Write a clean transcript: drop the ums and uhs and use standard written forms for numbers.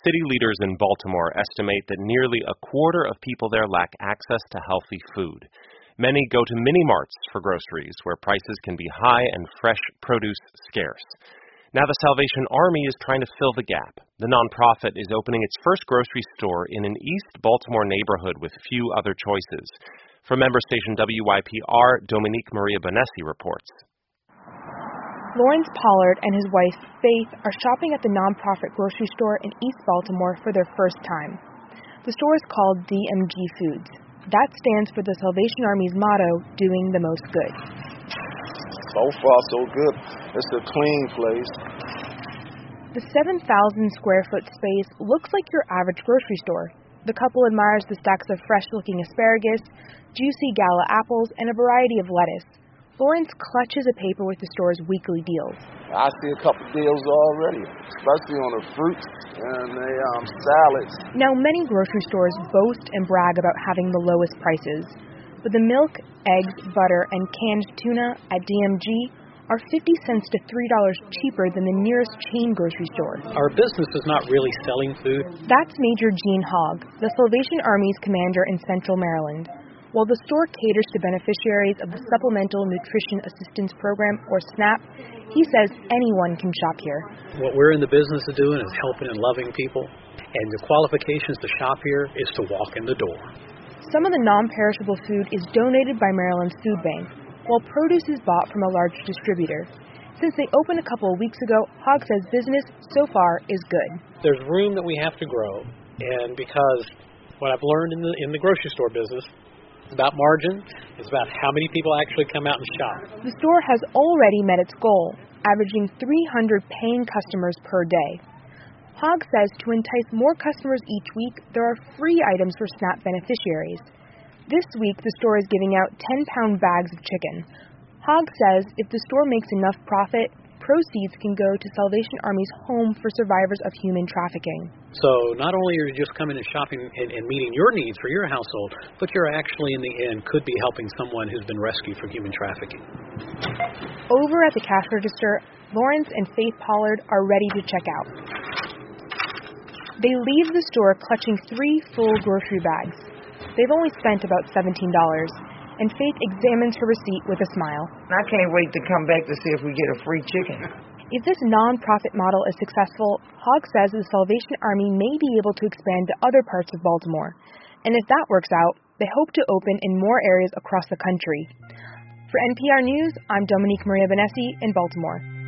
City leaders in Baltimore estimate that nearly a quarter of people there lack access to healthy food. Many go to mini-marts for groceries, where prices can be high and fresh produce scarce. Now the Salvation Army is trying to fill the gap. The nonprofit is opening its first grocery store in an East Baltimore neighborhood with few other choices. From member station WYPR, Dominique Maria Bonessi reports. Lawrence Pollard and his wife, Faith, are shopping at the nonprofit grocery store in East Baltimore for their first time. The store is called DMG Foods. That stands for the Salvation Army's motto, doing the most good. So far, so good. It's a clean place. The 7,000 square foot space looks like your average grocery store. The couple admires the stacks of fresh-looking asparagus, juicy gala apples, and a variety of lettuce. Lawrence clutches a paper with the store's weekly deals. I see a couple deals already, especially on the fruits and the salads. Now, many grocery stores boast and brag about having the lowest prices. But the milk, eggs, butter, and canned tuna at DMG are 50 cents to $3 cheaper than the nearest chain grocery store. Our business is not really selling food. That's Major Gene Hogg, the Salvation Army's commander in Central Maryland. While the store caters to beneficiaries of the Supplemental Nutrition Assistance Program, or SNAP, he says anyone can shop here. What we're in the business of doing is helping and loving people, and the qualifications to shop here is to walk in the door. Some of the non-perishable food is donated by Maryland's Food Bank, while produce is bought from a large distributor. Since they opened a couple of weeks ago, Hogg says business so far is good. There's room that we have to grow, and because what I've learned in the grocery store business, it's about margin, it's about how many people actually come out and shop. The store has already met its goal, averaging 300 paying customers per day. Hogg says to entice more customers each week, there are free items for SNAP beneficiaries. This week, the store is giving out 10-pound bags of chicken. Hogg says if the store makes enough profit, proceeds can go to Salvation Army's Home for Survivors of Human Trafficking. So not only are you just coming and shopping and meeting your needs for your household, but you're actually, in the end, could be helping someone who's been rescued from human trafficking. Over at the cash register, Lawrence and Faith Pollard are ready to check out. They leave the store clutching 3 full grocery bags. They've only spent about $17, and Faith examines her receipt with a smile. I can't wait to come back to see if we get a free chicken. If this non-profit model is successful, Hogg says the Salvation Army may be able to expand to other parts of Baltimore. And if that works out, they hope to open in more areas across the country. For NPR News, I'm Dominique Maria Bonessi in Baltimore.